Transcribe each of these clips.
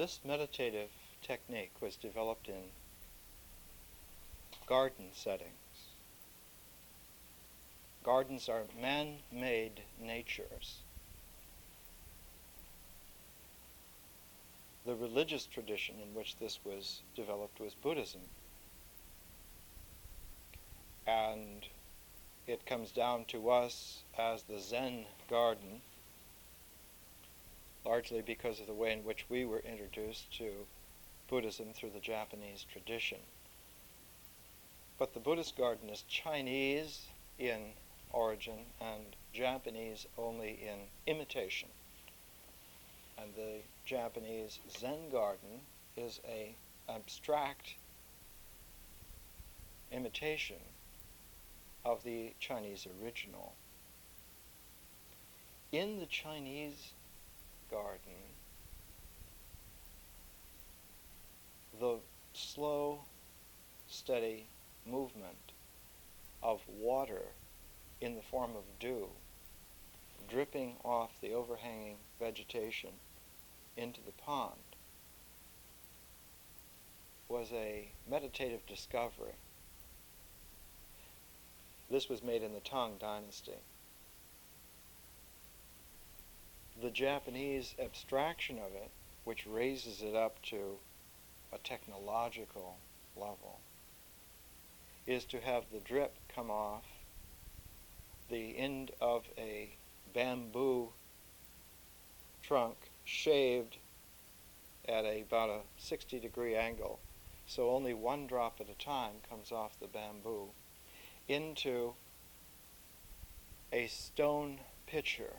This meditative technique was developed in garden settings. Gardens are man-made natures. The religious tradition in which this was developed was Buddhism. And it comes down to us as the Zen garden, largely because of the way in which we were introduced to Buddhism through the Japanese tradition. But the Buddhist garden is Chinese in origin and Japanese only in imitation. And the Japanese Zen garden is an abstract imitation of the Chinese original. In the Chinese garden, the slow, steady movement of water in the form of dew dripping off the overhanging vegetation into the pond was a meditative discovery. This was made in the Tang Dynasty. The Japanese abstraction of it, which raises it up to a technological level, is to have the drip come off the end of a bamboo trunk shaved at about a 60-degree angle, so only one drop at a time comes off the bamboo, into a stone pitcher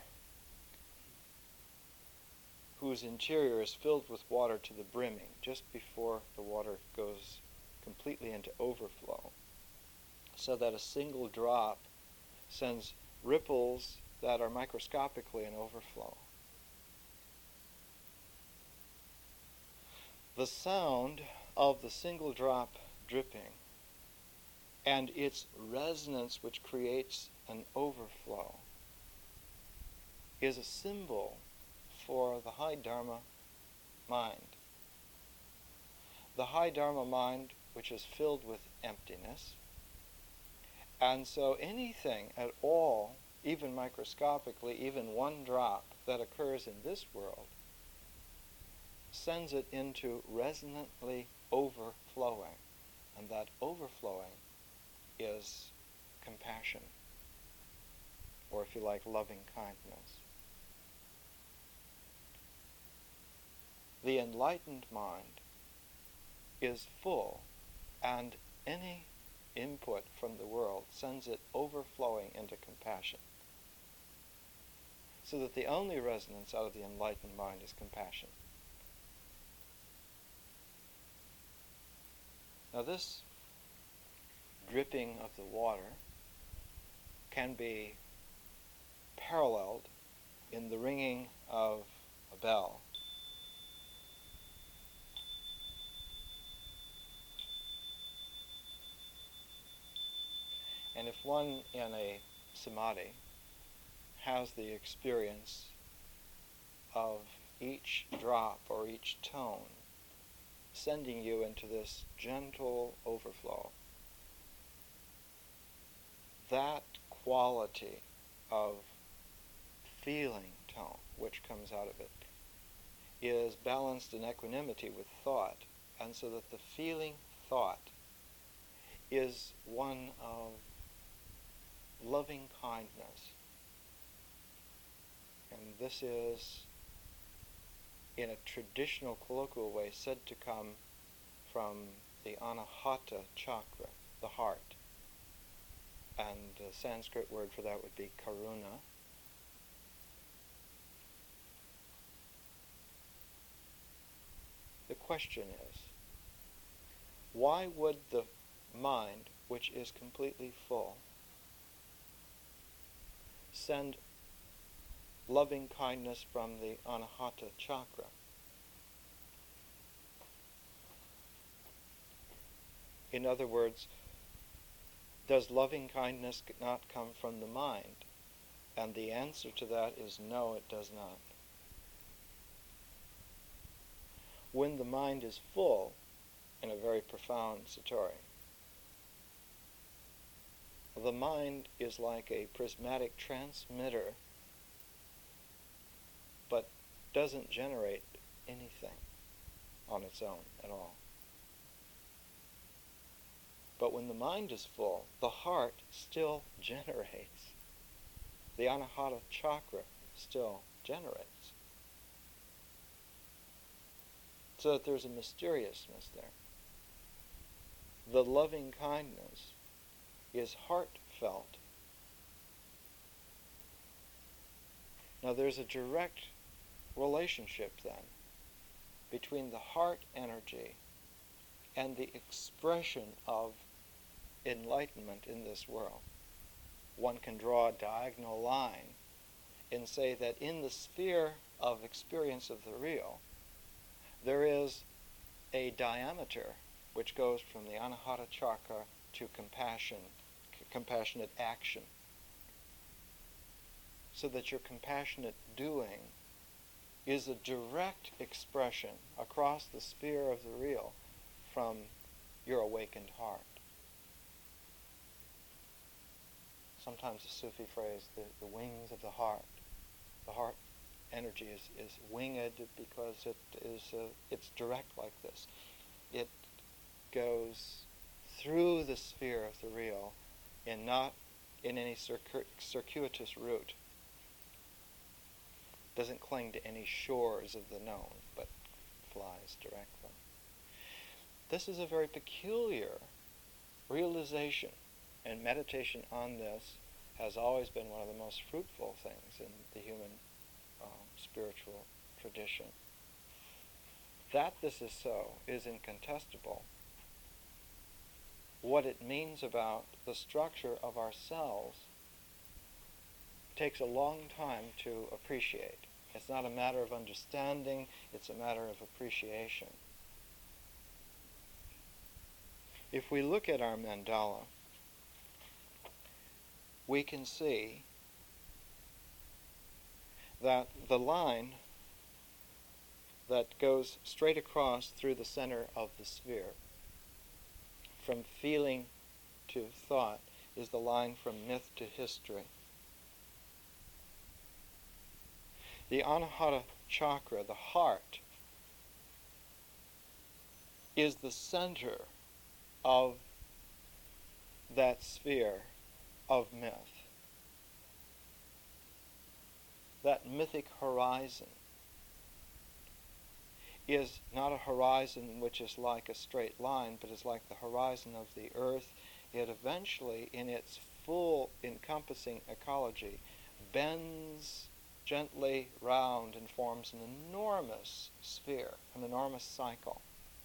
whose interior is filled with water to the brimming just before the water goes completely into overflow, so that a single drop sends ripples that are microscopically in overflow. The sound of the single drop dripping and its resonance, which creates an overflow, is a symbol for the high Dharma mind. The high Dharma mind, which is filled with emptiness. And so anything at all, even microscopically, even one drop that occurs in this world, sends it into resonantly overflowing. And that overflowing is compassion, or if you like, loving kindness. The enlightened mind is full, and any input from the world sends it overflowing into compassion. So that the only resonance out of the enlightened mind is compassion. Now this dripping of the water can be paralleled in the ringing of a bell. And if one in a samadhi has the experience of each drop or each tone sending you into this gentle overflow, that quality of feeling tone which comes out of it is balanced in equanimity with thought, and so that the feeling thought is one of loving kindness. And this is, in a traditional colloquial way, said to come from the Anahata chakra, the heart. And the Sanskrit word for that would be karuna. The question is, why would the mind, which is completely full, send loving kindness from the Anahata chakra? In other words, does loving kindness not come from the mind? And the answer to that is no, it does not. when the mind is full, in a very profound satori, the mind is like a prismatic transmitter, but doesn't generate anything on its own at all. But when the mind is full, the heart still generates. The Anahata chakra still generates. So that there's a mysteriousness there. The loving kindness is heartfelt. Now there's a direct relationship then between the heart energy and the expression of enlightenment in this world. One can draw a diagonal line and say that in the sphere of experience of the real, there is a diameter which goes from the Anahata chakra to compassionate action. So that your compassionate doing is a direct expression across the sphere of the real from your awakened heart. Sometimes the Sufi phrase, the wings of the heart. The heart energy is winged because it's direct like this. It goes through the sphere of the real and not in any circuitous route. Doesn't cling to any shores of the known, but flies directly. This is a very peculiar realization, and meditation on this has always been one of the most fruitful things in the human spiritual tradition. That this is so is incontestable. What it means about the structure of ourselves takes a long time to appreciate. It's not a matter of understanding, it's a matter of appreciation. If we look at our mandala, we can see that the line that goes straight across through the center of the sphere, from feeling to thought, is the line from myth to history. The Anahata chakra, the heart, is the center of that sphere of myth. That mythic horizon is not a horizon which is like a straight line, but is like the horizon of the earth. It eventually, in its full encompassing ecology, bends gently round and forms an enormous sphere, an enormous cycle.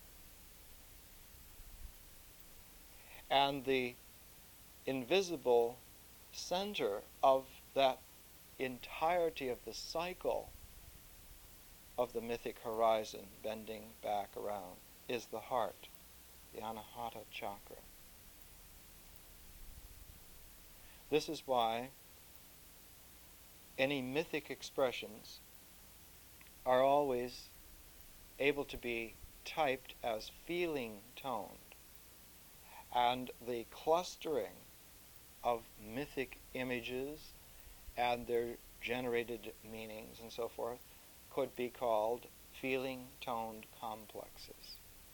And the invisible center of that entirety of the cycle of the mythic horizon bending back around is the heart, the Anahata chakra. This is why any mythic expressions are always able to be typed as feeling toned, and the clustering of mythic images and their generated meanings and so forth could be called feeling toned complexes.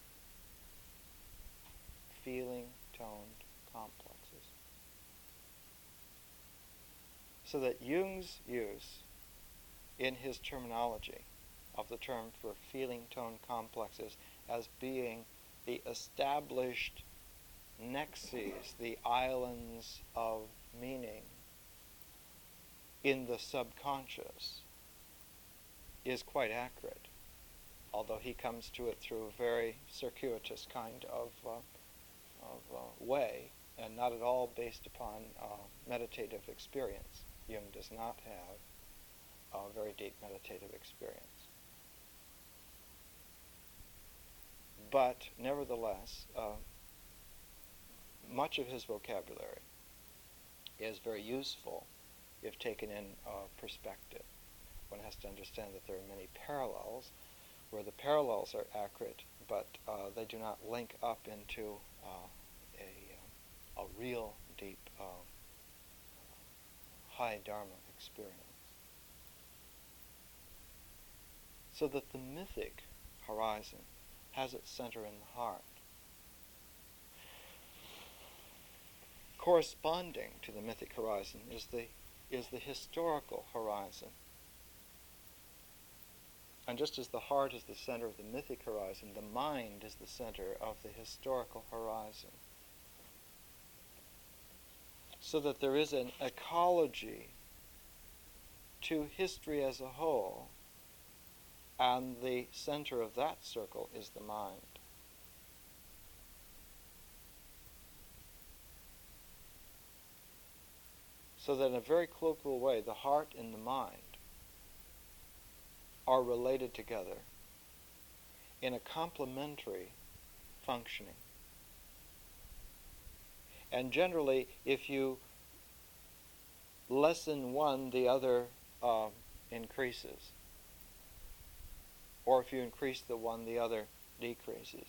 Feeling toned complexes. So that Jung's use in his terminology of the term for feeling tone complexes as being the established nexes, the islands of meaning in the subconscious, is quite accurate, although he comes to it through a very circuitous kind of way, and not at all based upon meditative experience. Jung does not have a very deep meditative experience. But nevertheless, much of his vocabulary is very useful if taken in perspective. One has to understand that there are many parallels where the parallels are accurate, but they do not link up into a real deep high Dharma experience. So that the mythic horizon has its center in the heart. Corresponding to the mythic horizon is the historical horizon. And just as the heart is the center of the mythic horizon, the mind is the center of the historical horizon. So that there is an ecology to history as a whole, and the center of that circle is the mind. So that in a very colloquial way, the heart and the mind are related together in a complementary functioning. And generally, if you lessen one, the other increases. Or if you increase the one, the other decreases.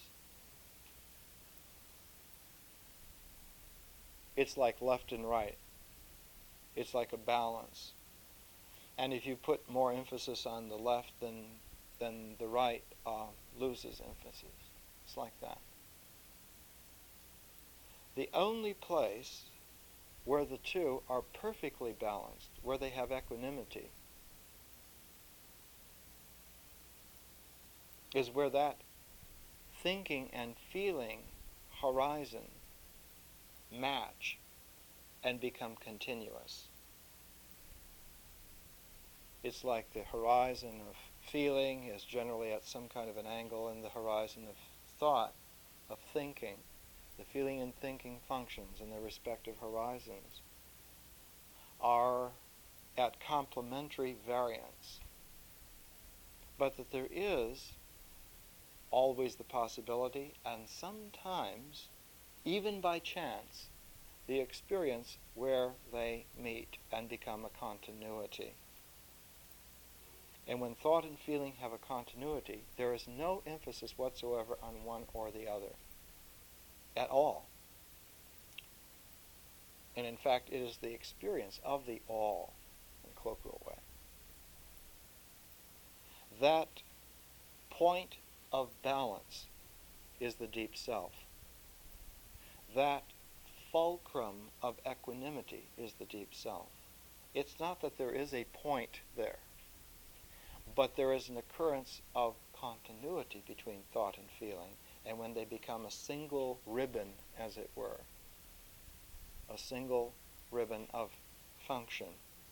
It's like left and right. It's like a balance. And if you put more emphasis on the left, then the right loses emphasis. It's like that. The only place where the two are perfectly balanced, where they have equanimity, is where that thinking and feeling horizon match and become continuous. It's like the horizon of feeling is generally at some kind of an angle, and the horizon of thought, of thinking, the feeling and thinking functions in their respective horizons are at complementary variance. But that there is always the possibility, and sometimes, even by chance, the experience where they meet and become a continuity. And when thought and feeling have a continuity, there is no emphasis whatsoever on one or the other, at all. And in fact, it is the experience of the all, in a colloquial way. That point of balance is the deep self. That fulcrum of equanimity is the deep self. It's not that there is a point there, but there is an occurrence of continuity between thought and feeling, and when they become a single ribbon, as it were, a single ribbon of function,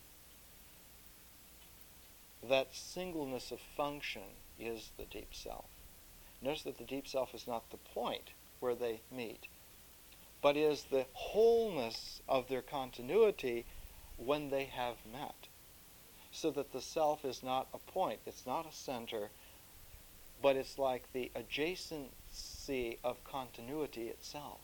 that singleness of function is the deep self. Notice that the deep self is not the point where they meet, but is the wholeness of their continuity when they have met. So that the self is not a point, it's not a center, but it's like the adjacency of continuity itself.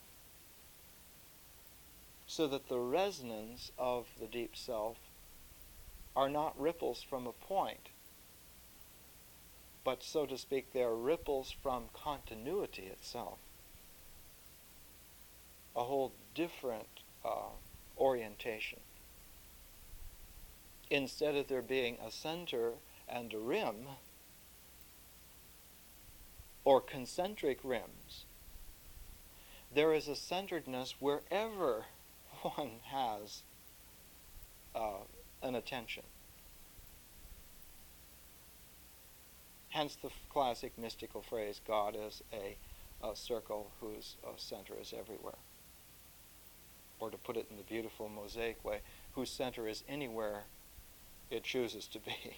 So that the resonance of the deep self are not ripples from a point, but, so to speak, they are ripples from continuity itself. A whole different orientation. Instead of there being a center and a rim, or concentric rims, there is a centeredness wherever one has an attention. Hence the classic mystical phrase, God is a circle whose center is everywhere. Or to put it in the beautiful Mosaic way, whose center is anywhere it chooses to be.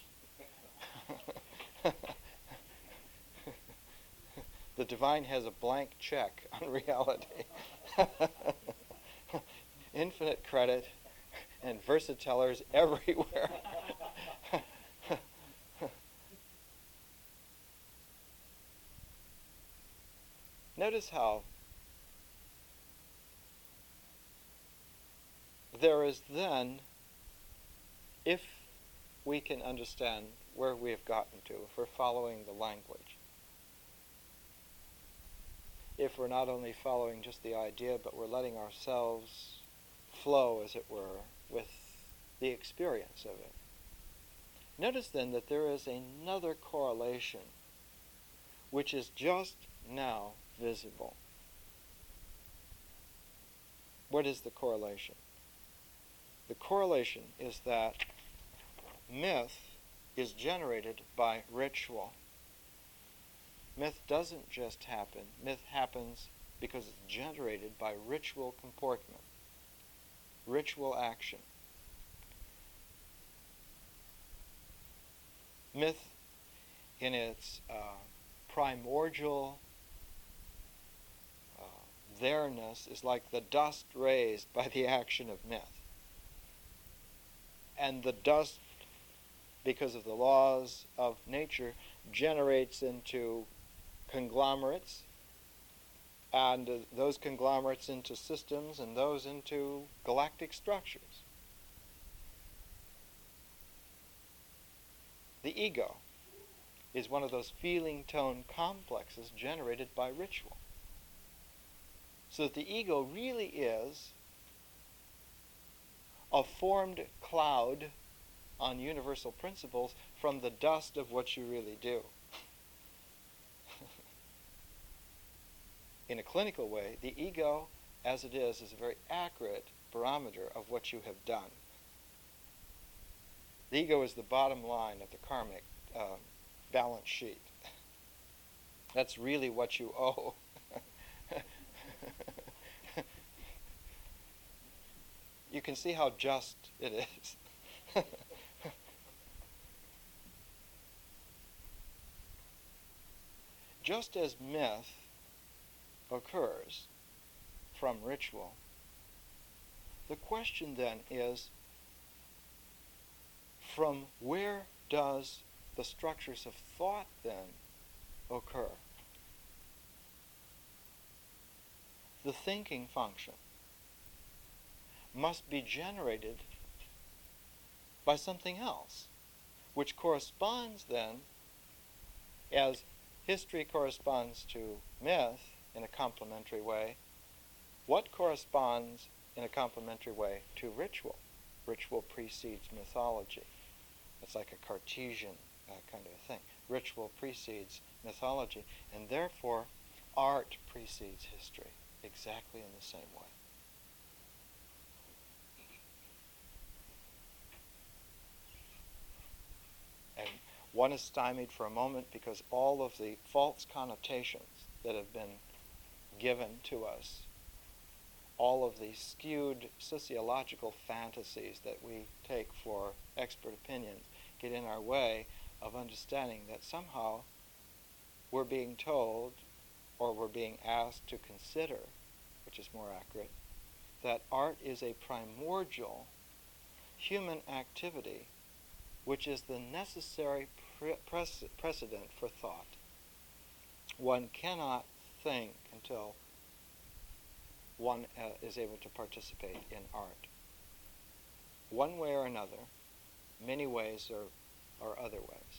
The divine has a blank check on reality. Infinite credit and versatillers everywhere. Notice how there is then, if we can understand where we have gotten to if we're following the language. If we're not only following just the idea, but we're letting ourselves flow, as it were, with the experience of it. Notice then that there is another correlation which is just now visible. What is the correlation? The correlation is that myth is generated by ritual. Myth doesn't just happen. Myth happens because it's generated by ritual comportment, ritual action. Myth, in its primordial there-ness, is like the dust raised by the action of myth. And the dust, because of the laws of nature, generates into conglomerates, and those conglomerates into systems, and those into galactic structures. The ego is one of those feeling tone complexes generated by ritual. So that the ego really is a formed cloud on universal principles from the dust of what you really do. In a clinical way, the ego, as it is a very accurate barometer of what you have done. The ego is the bottom line of the karmic balance sheet. That's really what you owe. You can see how just it is. Just as myth occurs from ritual, the question then is, from where does the structures of thought then occur? The thinking function must be generated by something else, which corresponds then, as history corresponds to myth in a complementary way, what corresponds in a complementary way to ritual? Ritual precedes mythology. It's like a Cartesian kind of a thing. Ritual precedes mythology, and therefore art precedes history, exactly in the same way. And one is stymied for a moment because all of the false connotations that have been given to us, all of the skewed sociological fantasies that we take for expert opinions, get in our way of understanding that somehow we're being told, or we're being asked to consider, which is more accurate, that art is a primordial human activity which is the necessary precedent for thought. One cannot think until one is able to participate in art. One way or another, many ways or other ways.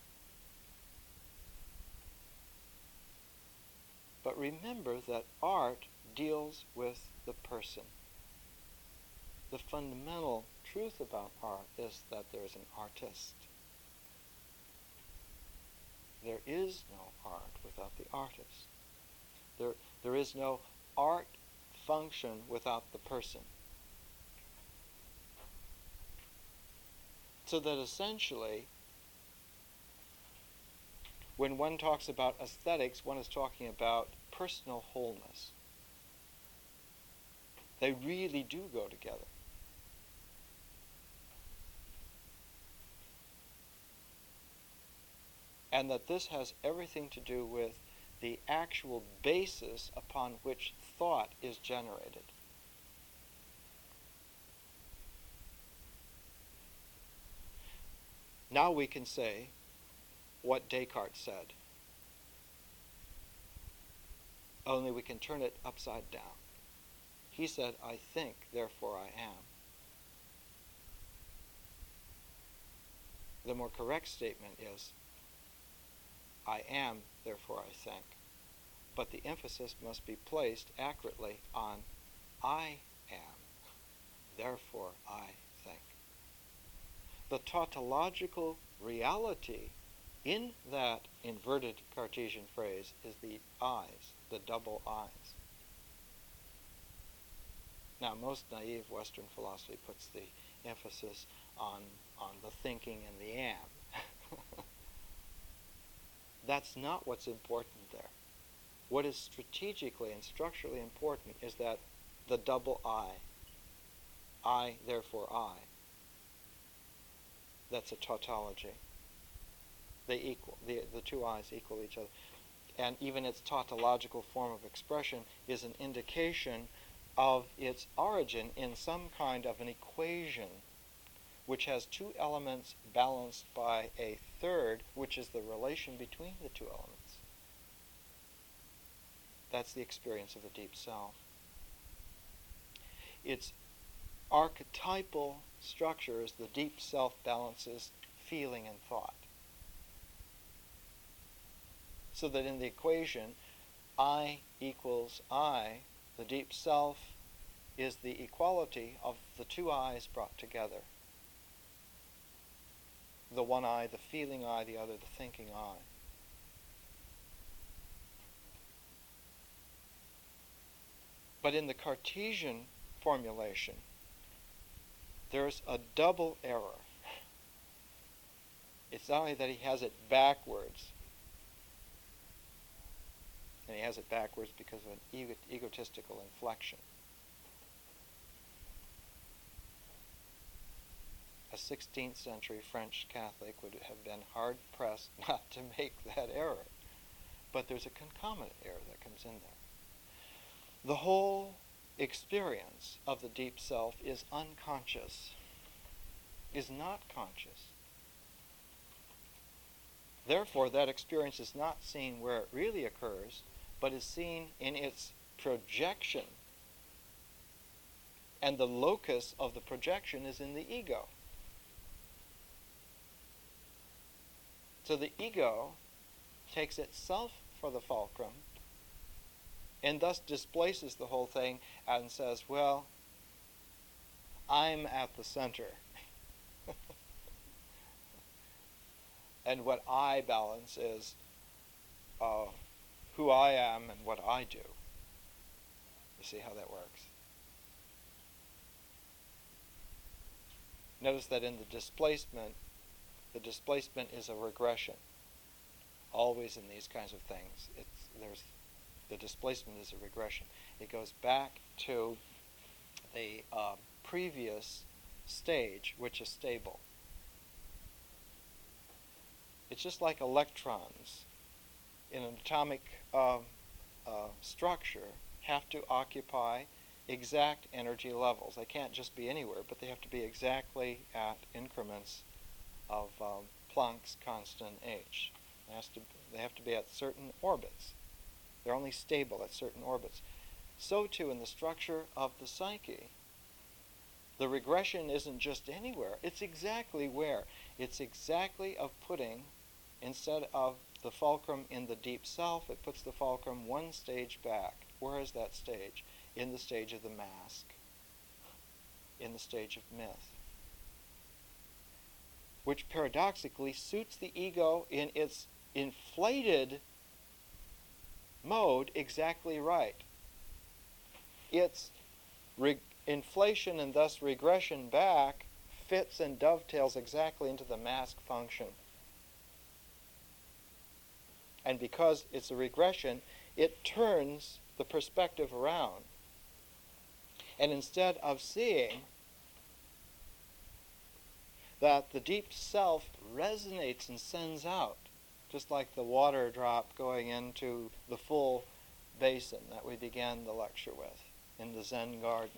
But remember that art deals with the person. The fundamental truth about art is that there is an artist. There is no art without the artist. There is no art function without the person. So that essentially, when one talks about aesthetics, one is talking about personal wholeness. They really do go together. And that this has everything to do with the actual basis upon which thought is generated. Now we can say what Descartes said, only we can turn it upside down. He said, I think, therefore I am. The more correct statement is, I am, therefore I think. But the emphasis must be placed accurately on I am, therefore I think. The tautological reality in that inverted Cartesian phrase is the I's, the double I's. Now, most naive Western philosophy puts the emphasis on the thinking and the am. That's not what's important there. What is strategically and structurally important is that the double I, therefore I, that's a tautology. They equal, the two I's equal each other. And even its tautological form of expression is an indication of its origin in some kind of an equation which has two elements balanced by a third, which is the relation between the two elements. That's the experience of the deep self. Its archetypal structure is the deep self balances feeling and thought. So that in the equation, I equals I, the deep self is the equality of the two I's brought together. The one I, the feeling I, the other, the thinking I. But in the Cartesian formulation, there's a double error. It's not only that he has it backwards, and he has it backwards because of an egotistical inflection. A 16th century French Catholic would have been hard-pressed not to make that error. But there's a concomitant error that comes in there. The whole experience of the deep self is unconscious, is not conscious. Therefore, that experience is not seen where it really occurs, but is seen in its projection. And the locus of the projection is in the ego. So the ego takes itself for the fulcrum and thus displaces the whole thing and says, well, I'm at the center. And what I balance is who I am and what I do. You see how that works? Notice that in the displacement is a regression. Always in these kinds of things, the displacement is a regression. It goes back to the previous stage, which is stable. It's just like electrons in an atomic structure have to occupy exact energy levels. They can't just be anywhere, but they have to be exactly at increments of Planck's constant h. They have to be at certain orbits. They're only stable at certain orbits. So too in the structure of the psyche. The regression isn't just anywhere. It's exactly where. It's exactly of putting, instead of the fulcrum in the deep self, it puts the fulcrum one stage back. Where is that stage? In the stage of the mask. In the stage of myth. Which paradoxically suits the ego in its inflated mode exactly right. Its inflation and thus regression back fits and dovetails exactly into the mask function. And because it's a regression, it turns the perspective around. And instead of seeing that the deep self resonates and sends out, just like the water drop going into the full basin that we began the lecture with in the Zen garden.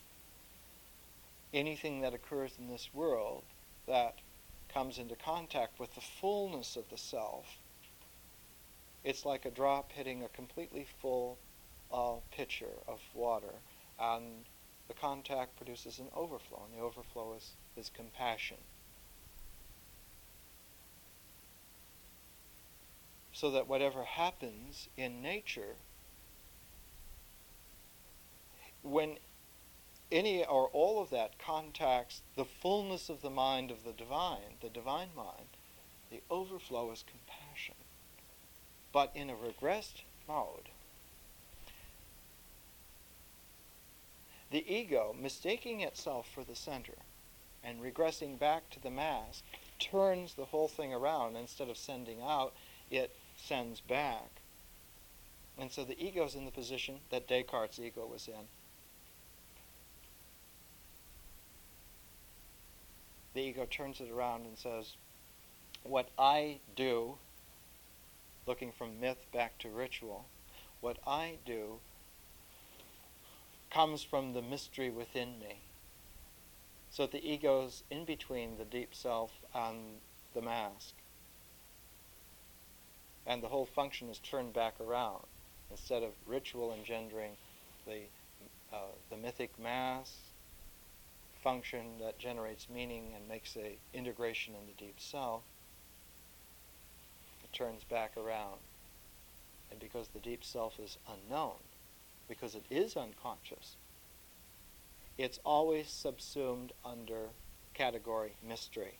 Anything that occurs in this world that comes into contact with the fullness of the self, it's like a drop hitting a completely full pitcher of water, and the contact produces an overflow, and the overflow is compassion. so that whatever happens in nature, when any or all of that contacts the fullness of the mind of the divine mind, the overflow is compassion. But in a regressed mode, the ego, mistaking itself for the center and regressing back to the mass, turns the whole thing around. Instead of sending out, it sends back. And so the ego is in the position that Descartes' ego was in. The ego turns it around and says, what I do, looking from myth back to ritual, what I do comes from the mystery within me. So the ego's in between the deep self and the mask. And the whole function is turned back around. Instead of ritual engendering the mythic mass function that generates meaning and makes a integration in the deep self, it turns back around. And because the deep self is unknown, because it is unconscious, it's always subsumed under category mystery.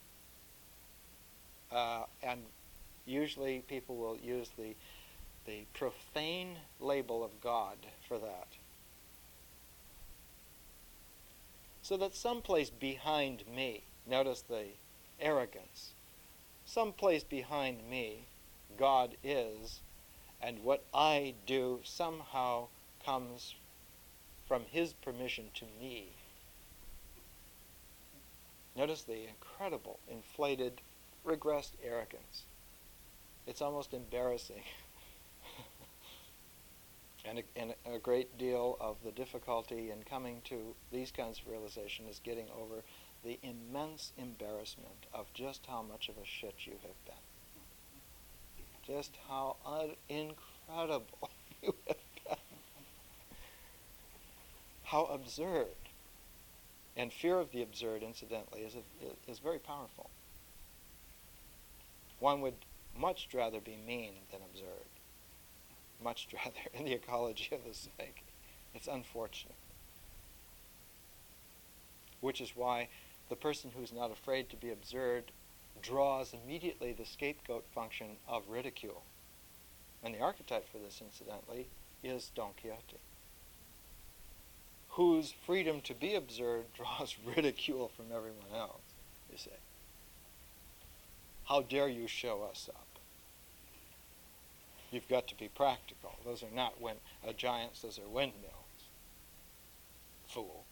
And usually people will use the profane label of God for that. So that someplace behind me, notice the arrogance, someplace behind me, God is, and what I do somehow comes from his permission to me. Notice the incredible, inflated, regressed arrogance. It's almost embarrassing. And a great deal of the difficulty in coming to these kinds of realization is getting over the immense embarrassment of just how much of a shit you have been. Just how incredible you have been. How absurd. And fear of the absurd, incidentally, is very powerful. One would much rather be mean than absurd. Much rather, in the ecology of the psyche. It's unfortunate. Which is why the person who's not afraid to be absurd draws immediately the scapegoat function of ridicule. And the archetype for this, incidentally, is Don Quixote, whose freedom to be absurd draws ridicule from everyone else, you say. How dare you show us up? You've got to be practical. Those are not giants, those are windmills. Fool.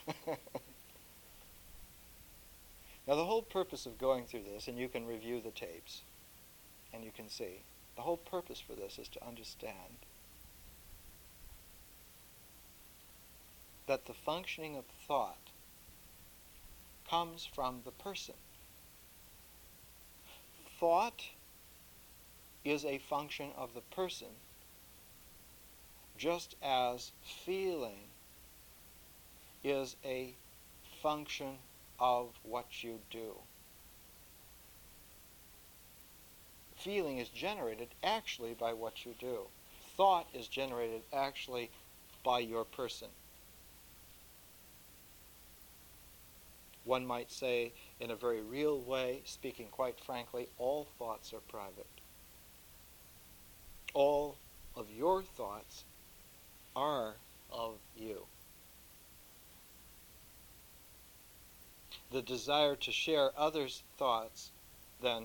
Now the whole purpose of going through this, and you can review the tapes, and you can see, the whole purpose for this is to understand that the functioning of thought comes from the person. Thought is a function of the person, just as feeling is a function of what you do. Feeling is generated actually by what you do. Thought is generated actually by your person. One might say, in a very real way, speaking quite frankly, all thoughts are private. All of your thoughts are of you. The desire to share others' thoughts, then,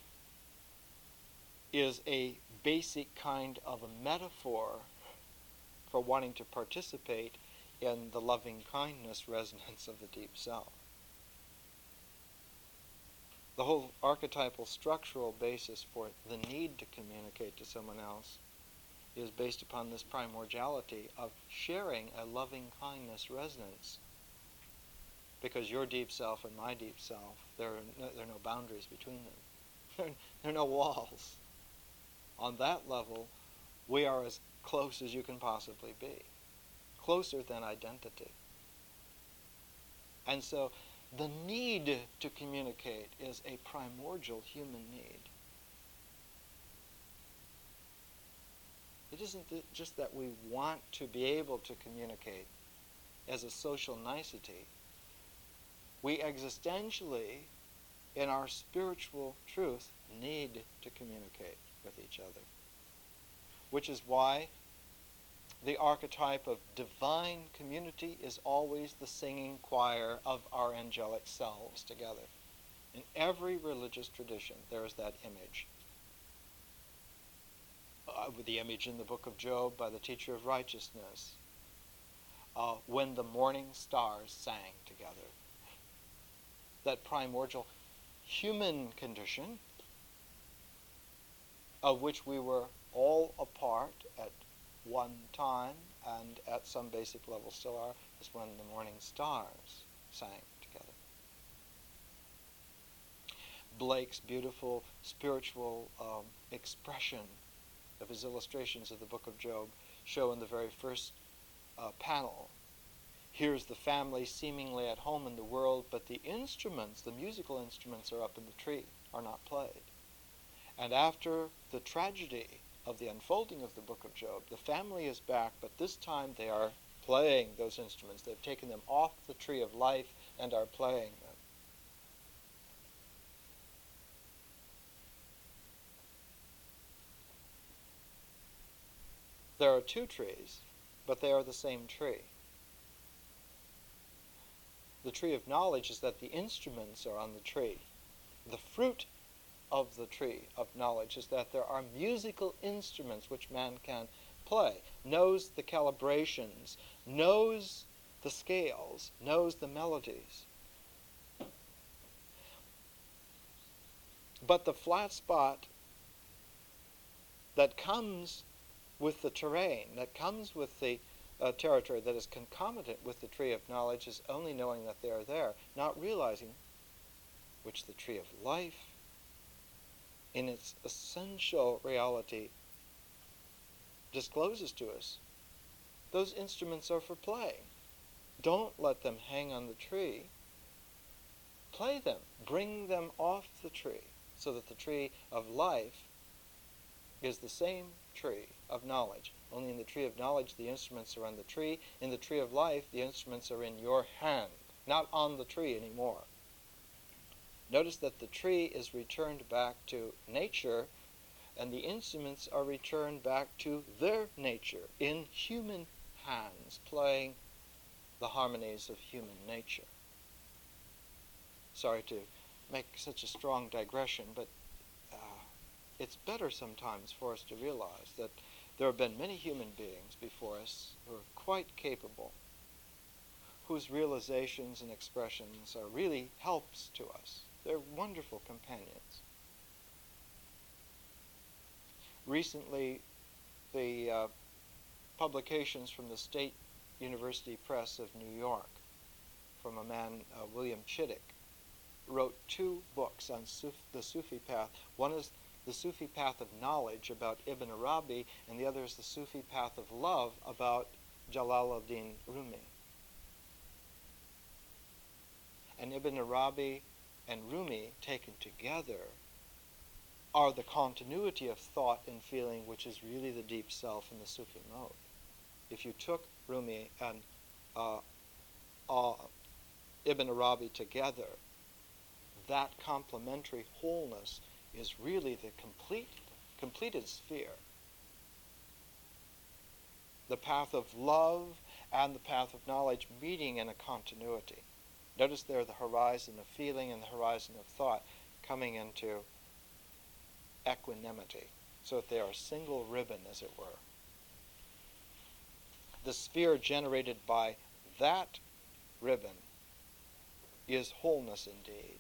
is a basic kind of a metaphor for wanting to participate in the loving kindness resonance of the deep self. The whole archetypal structural basis for the need to communicate to someone else is based upon this primordiality of sharing a loving kindness resonance. Because your deep self and my deep self, there are no boundaries between them. There are no walls. On that level, we are as close as you can possibly be. Closer than identity. And so, the need to communicate is a primordial human need. isn't just that we want to be able to communicate as a social nicety. We existentially, in our spiritual truth, need to communicate with each other. Which is why the archetype of divine community is always the singing choir of our angelic selves together. In every religious tradition, there is that image. The image in the book of Job by the teacher of righteousness, when the morning stars sang together. That primordial human condition of which we were all a part at one time and at some basic level still are, is when the morning stars sang together. Blake's beautiful spiritual expression of his illustrations of the book of Job show in the very first panel. Here's the family seemingly at home in the world, but the instruments, the musical instruments, are up in the tree, are not played. And after the tragedy of the unfolding of the book of Job, the family is back, but this time they are playing those instruments. They've taken them off the tree of life and are playing them. There are two trees, but they are the same tree. The tree of knowledge is that the instruments are on the tree. The fruit of the tree of knowledge is that there are musical instruments which man can play, knows the calibrations, knows the scales, knows the melodies. But the flat spot that comes with the terrain, that comes with the territory that is concomitant with the tree of knowledge is only knowing that they are there, not realizing which the tree of life, in its essential reality, discloses to us. Those instruments are for playing. Don't let them hang on the tree. Play them. Bring them off the tree so that the tree of life is the same tree of knowledge. Only in the tree of knowledge the instruments are on the tree. In the tree of life the instruments are in your hand, not on the tree anymore. Notice that the tree is returned back to nature and the instruments are returned back to their nature in human hands, playing the harmonies of human nature. Sorry to make such a strong digression, but it's better sometimes for us to realize that there have been many human beings before us who are quite capable, whose realizations and expressions are really helps to us. They're wonderful companions. Recently, the publications from the State University Press of New York, from a man, William Chittick, wrote two books on the Sufi path. One is The Sufi Path of Knowledge about Ibn Arabi, and the other is The Sufi Path of Love about Jalaluddin Rumi. And Ibn Arabi and Rumi taken together are the continuity of thought and feeling, which is really the deep self in the Sufi mode. If you took Rumi and Ibn Arabi together, that complementary wholeness is really the completed sphere. The path of love and the path of knowledge meeting in a continuity. Notice there the horizon of feeling and the horizon of thought coming into equanimity, so that they are a single ribbon, as it were. The sphere generated by that ribbon is wholeness indeed.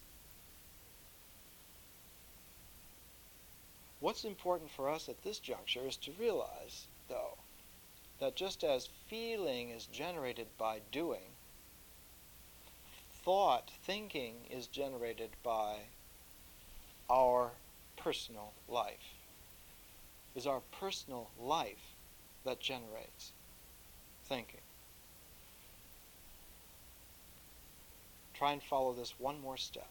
What's important for us at this juncture is to realize, though, that just as feeling is generated by doing, thought, thinking is generated by our personal life. It is our personal life that generates thinking. Try and follow this one more step.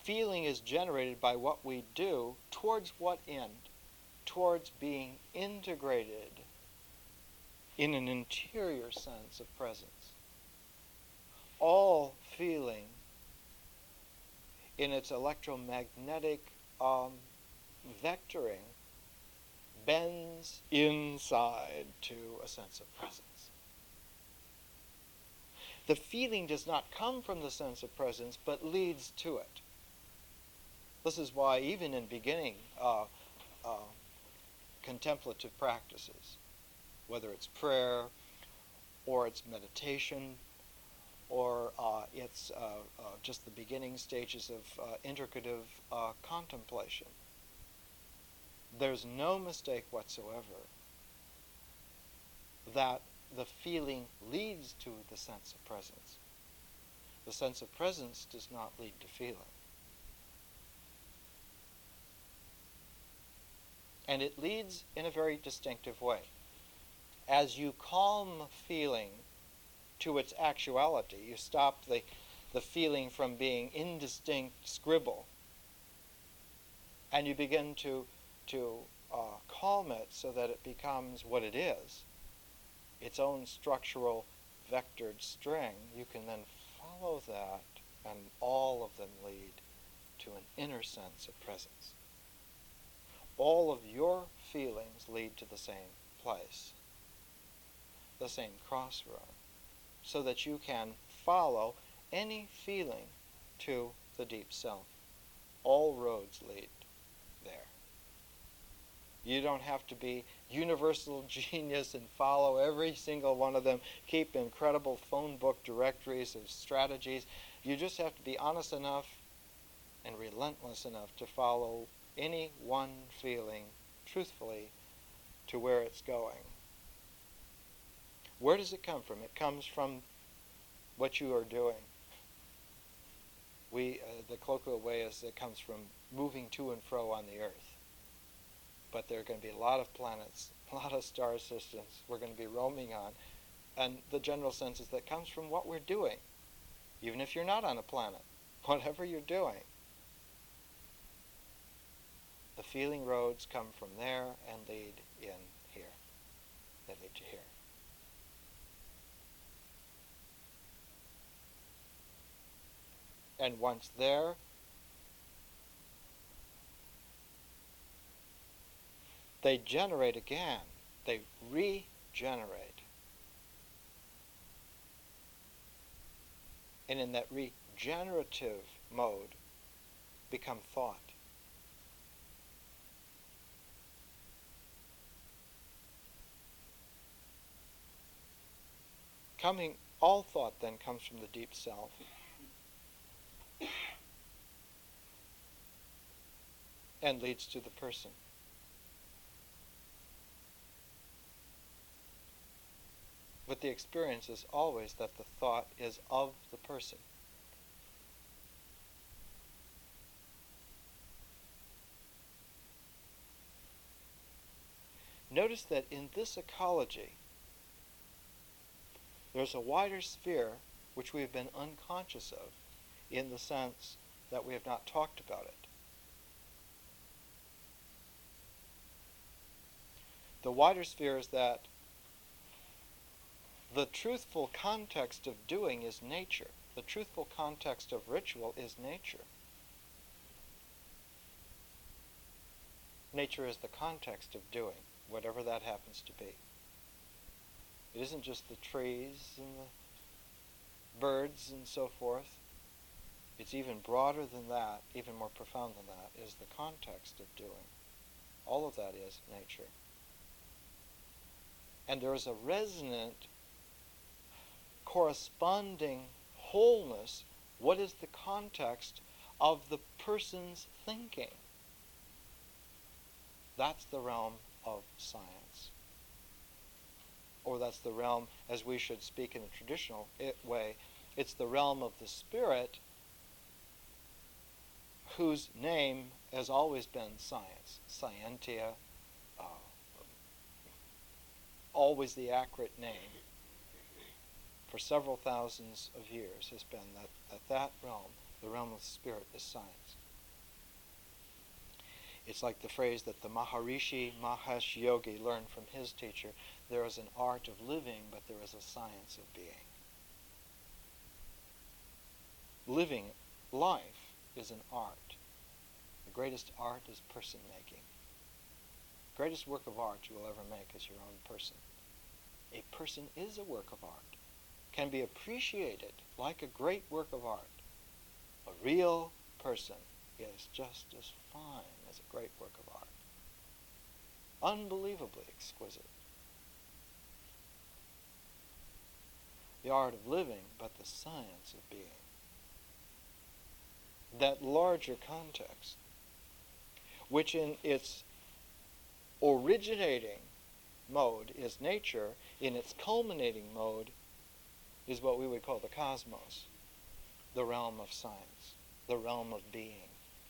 Feeling is generated by what we do towards what end? Towards being integrated in an interior sense of presence. All feeling in its electromagnetic vectoring bends inside to a sense of presence. The feeling does not come from the sense of presence, but leads to it. This is why even in beginning contemplative practices, whether it's prayer or it's meditation or it's just the beginning stages of integrative contemplation, there's no mistake whatsoever that the feeling leads to the sense of presence. The sense of presence does not lead to feeling. And it leads in a very distinctive way. As you calm feeling to its actuality, you stop the feeling from being indistinct scribble, and you begin to calm it so that it becomes what it is, its own structural vectored string. You can then follow that, and all of them lead to an inner sense of presence. All of your feelings lead to the same place, the same crossroad, so that you can follow any feeling to the deep self. All roads lead there. You don't have to be universal genius and follow every single one of them, keep incredible phone book directories of strategies. You just have to be honest enough and relentless enough to follow any one feeling truthfully to where it's going. Where does it come from? It comes from what you are doing. The colloquial way is it comes from moving to and fro on the earth. But there are going to be a lot of planets, a lot of star systems we're going to be roaming on. And the general sense is that comes from what we're doing. Even if you're not on a planet, whatever you're doing. The feeling roads come from there and lead in here. They lead to here. And once there, they generate again. They regenerate. And in that regenerative mode, become thought. All thought then comes from the deep self. And leads to the person. But the experience is always that the thought is of the person. Notice that in this ecology, there's a wider sphere which we have been unconscious of in the sense that we have not talked about it. The wider sphere is that the truthful context of doing is nature. The truthful context of ritual is nature. Nature is the context of doing, whatever that happens to be. It isn't just the trees and the birds and so forth. It's even broader than that, even more profound than that, is the context of doing. All of that is nature. And there is a resonant, corresponding wholeness. What is the context of the person's thinking? That's the realm of science. Or that's the realm, as we should speak in a traditional way, it's the realm of the spirit, whose name has always been science. Scientia, always the accurate name for several thousands of years has been that realm, The realm of spirit is science. It's like the phrase that the Maharishi Mahesh Yogi learned from his teacher: there is an art of living, but there is a science of being. Living life is an art. The greatest art is person making. The greatest work of art you will ever make is your own person. A person is a work of art, can be appreciated like a great work of art. A real person is just as fine as a great work of art. Unbelievably exquisite. The art of living, but the science of being. That larger context, which in its originating mode is nature, in its culminating mode is what we would call the cosmos, the realm of science, the realm of being.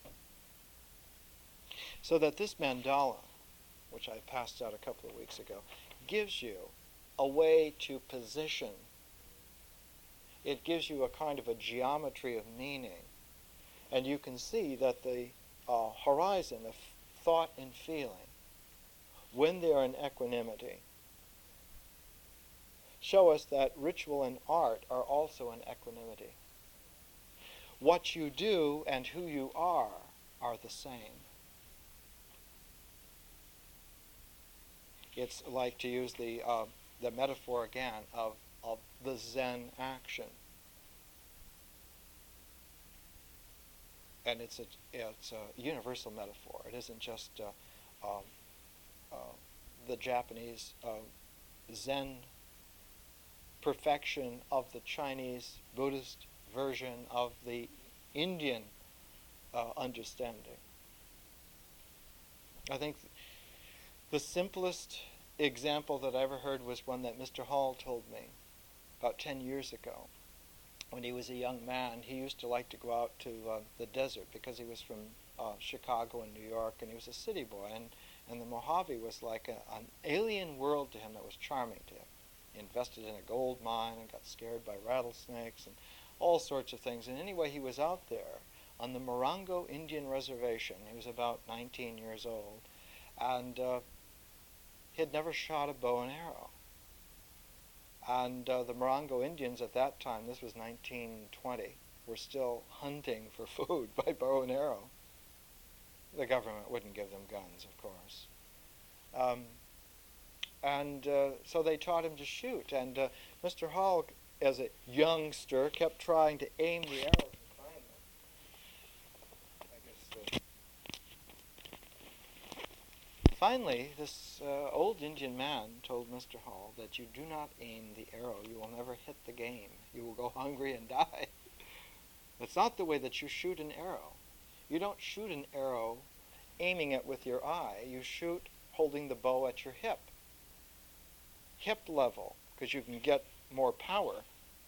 So that this mandala, which I passed out a couple of weeks ago, gives you a way to position. It gives you a kind of a geometry of meaning. And you can see that the horizon of thought and feeling, when they are in equanimity, show us that ritual and art are also in equanimity. What you do and who you are the same. It's like, to use the metaphor again of the Zen action. And it's a universal metaphor. It isn't just the Japanese Zen perfection of the Chinese Buddhist version of the Indian understanding. I think the simplest example that I ever heard was one that Mr. Hall told me about 10 years ago. When he was a young man, he used to like to go out to the desert because he was from Chicago and New York, and he was a city boy. And the Mojave was like an alien world to him that was charming to him. He invested in a gold mine and got scared by rattlesnakes and all sorts of things. And anyway, he was out there on the Morongo Indian Reservation. He was about 19 years old, and he had never shot a bow and arrow. And the Morongo Indians at that time, this was 1920, were still hunting for food by bow and arrow. The government wouldn't give them guns, of course. So they taught him to shoot. And Mr. Hall, as a youngster, kept trying to aim the arrows and find them. I guess Finally, this old Indian man told Mr. Hall that you do not aim the arrow. You will never hit the game. You will go hungry and die. That's not the way that you shoot an arrow. You don't shoot an arrow aiming it with your eye. You shoot holding the bow at your hip level, because you can get more power.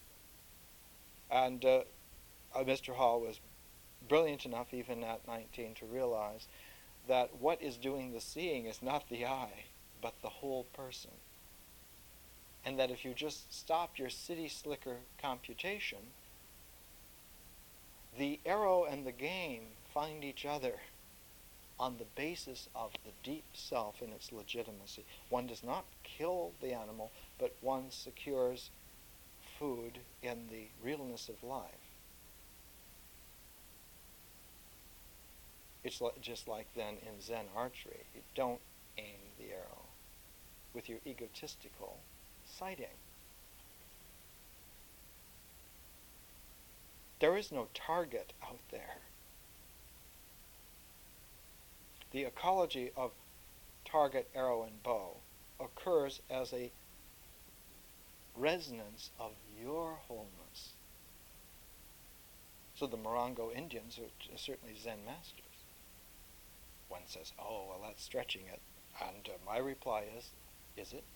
And Mr. Hall was brilliant enough, even at 19, to realize that what is doing the seeing is not the eye, but the whole person. And that if you just stop your city slicker computation, the arrow and the game find each other on the basis of the deep self in its legitimacy. One does not kill the animal, but one secures food in the realness of life. It's just like then in Zen archery. You don't aim the arrow with your egotistical sighting. There is no target out there. The ecology of target, arrow, and bow occurs as a resonance of your wholeness. So the Morongo Indians are certainly Zen masters. One says, oh, well, that's stretching it. And my reply is it?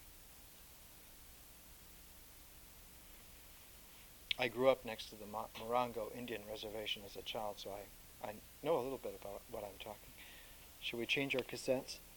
I grew up next to the Morongo Indian Reservation as a child, so I know a little bit about what I'm talking. Should we change our cassettes?